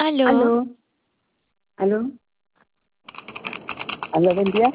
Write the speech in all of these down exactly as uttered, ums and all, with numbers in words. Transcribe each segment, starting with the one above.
Aló, Aló, aló, aló, buen día.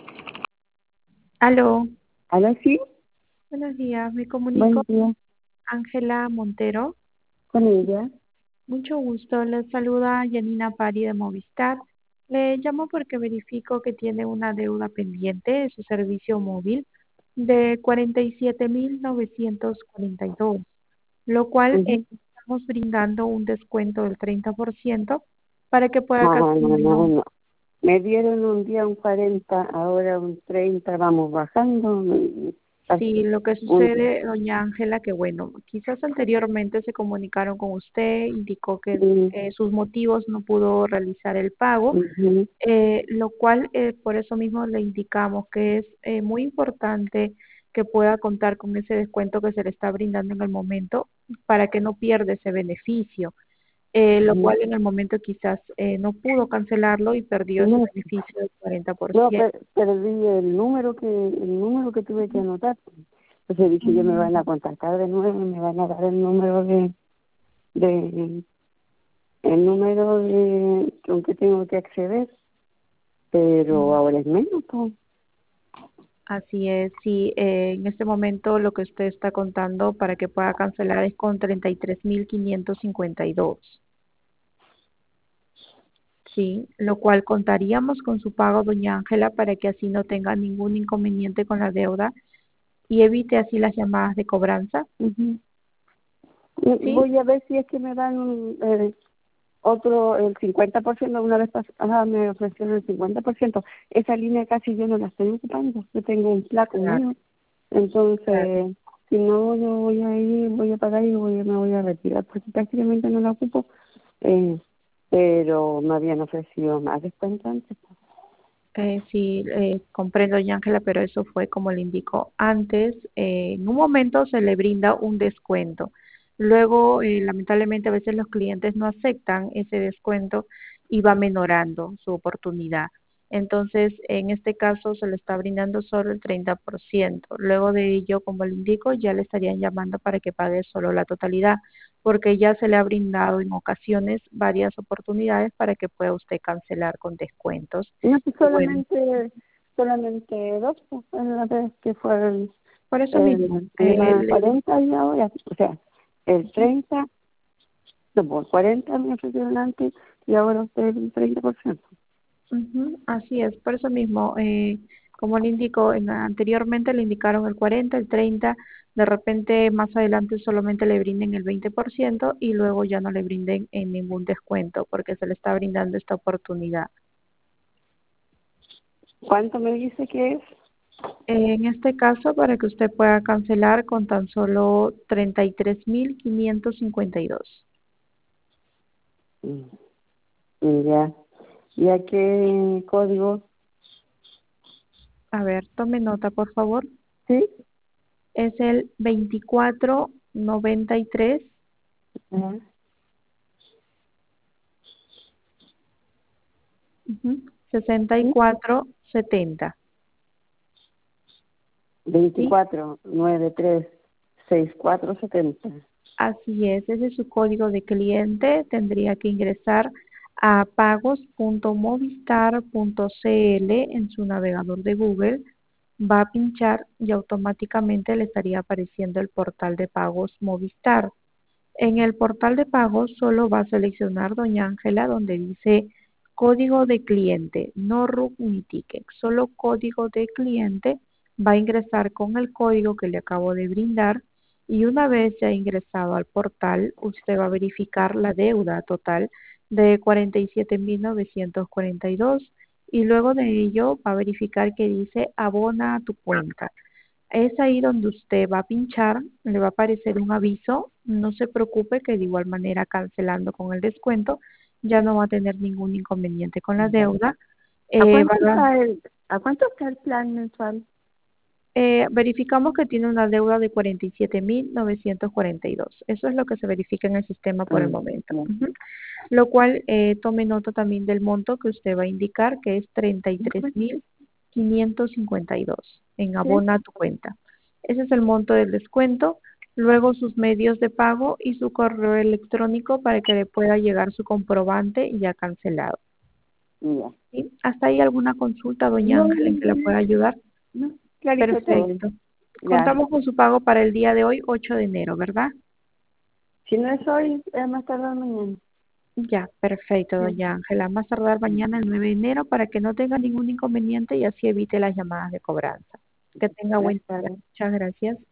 aló, Aló, sí, buenos días, me comunico buen día Ángela Montero. con ella. Mucho gusto, les saluda Janina Pari de Movistar. Le llamo porque verifico que tiene una deuda pendiente de su servicio móvil de cuarenta y siete mil novecientos cuarenta y dos, lo cual eh, Ujú. estamos brindando un descuento del treinta por ciento para que pueda No, no, no, cancelarlo. no. Me dieron un día un cuarenta, ahora un treinta, vamos bajando. mm, Sí, casi lo que un- sucede, doña Ángela, que bueno, quizás anteriormente se comunicaron con usted, indicó que mm, eh, sus motivos no pudo realizar el pago, ujú, eh, lo cual eh, por eso mismo le indicamos que es eh, muy importante que pueda contar con ese descuento que se le está brindando en el momento para que no pierda ese beneficio, eh, lo ujú. cual en el momento quizás eh, no pudo cancelarlo y perdió ese No, beneficio del cuarenta por no, ciento. per- perdí el número que el número que tuve que anotar. Entonces dije, yo me van a contactar de nuevo, me van a dar el número de, de el número de con que tengo que acceder, pero ahora es menos, pues. Así es, sí, eh, en este momento lo que usted está contando para que pueda cancelar es con treinta y tres mil quinientos cincuenta y dos, sí, lo cual contaríamos con su pago, doña Ángela, para que así no tenga ningún inconveniente con la deuda y evite así las llamadas de cobranza, Ujú. Y ¿sí? voy a ver si es que me dan un, eh, otro, el cincuenta por ciento. Una vez pasada me ofrecieron el cincuenta por ciento. Esa línea casi yo no la estoy ocupando. Yo tengo un placo Claro, mío. claro. Entonces, si no, yo voy a ir, voy a pagar y voy, me voy a retirar porque prácticamente no la ocupo. Eh, pero me habían ofrecido más descuento antes. Eh, sí, eh, comprendo, doña Ángela, pero eso fue como le indicó antes. Eh, en un momento se le brinda un descuento. Luego, eh, lamentablemente, a veces los clientes no aceptan ese descuento y va menorando su oportunidad. Entonces, en este caso, se le está brindando solo el treinta por ciento. Luego de ello, como le indico, ya le estarían llamando para que pague solo la totalidad, porque ya se le ha brindado en ocasiones varias oportunidades para que pueda usted cancelar con descuentos. No, pues Y bueno, solamente, solamente dos, pues, fue la vez que fue el, por eso mismo, el, eh, el le- cuarenta y ahora, o sea, el treinta. No, por cuarenta me ofrecieron antes y ahora usted el treinta por ciento. ujú, así es, por eso mismo, eh, como le indico, en- anteriormente le indicaron el cuarenta, el treinta, de repente más adelante solamente le brinden el veinte por ciento y luego ya no le brinden en ningún descuento porque se le está brindando esta oportunidad. ¿Cuánto me dice que es? En este caso, para que usted pueda cancelar con tan solo treinta y tres mil quinientos cincuenta y dos. Mm, Ya. ¿Y a qué código? A ver, tome nota, por favor. ¿Sí? Es el veinticuatro noventa y tres. Ajá. Ujú, sesenta y ¿Sí? cuatro setenta, ¿sí? veinticuatro noventa y tres sesenta y cuatro setenta. Así es, ese es su código de cliente. Tendría que ingresar a pagos punto movistar punto c l en su navegador de Google. Va a pinchar y automáticamente le estaría apareciendo el portal de pagos Movistar. En el portal de pagos solo va a seleccionar, doña Ángela, donde dice código de cliente, no R U C ni ticket, solo código de cliente. Va a ingresar con el código que le acabo de brindar y una vez ya ingresado al portal, usted va a verificar la deuda total de cuarenta y siete mil novecientos cuarenta y dos y luego de ello va a verificar que dice abona a tu cuenta. Es ahí donde usted va a pinchar, le va a aparecer un aviso, no se preocupe que de igual manera cancelando con el descuento ya no va a tener ningún inconveniente con la Ya. deuda. ¿A Eh, va cuánto a- está el, a cuánto está el plan mensual? eh, verificamos que tiene una deuda de cuarenta y siete mil novecientos cuarenta y dos. Eso es lo que se verifica en el sistema por el Ah, momento. ya. Ujú. Lo cual eh, tome nota también del monto que usted va a indicar, que es treinta y tres mil quinientos cincuenta y dos en ¿Sí? abona a tu cuenta. Ese es el monto del descuento. luego sus medios de pago y su correo electrónico para que le pueda llegar su comprobante ya cancelado. Ya. ¿Sí? ¿Hasta ahí alguna consulta, doña No, Ángela, en que la no, pueda ayudar? no, clarito todo. Perfecto. Gracias. Contamos con su pago para el día de hoy, ocho de enero, ¿verdad? Si no es hoy, es más tarde mañana. Ya, perfecto, Ya. doña Ángela. Más tardar mañana, el nueve de enero, para que no tenga ningún inconveniente y así evite las llamadas de cobranza. Que tenga buen Buenas día. tardes. Muchas gracias.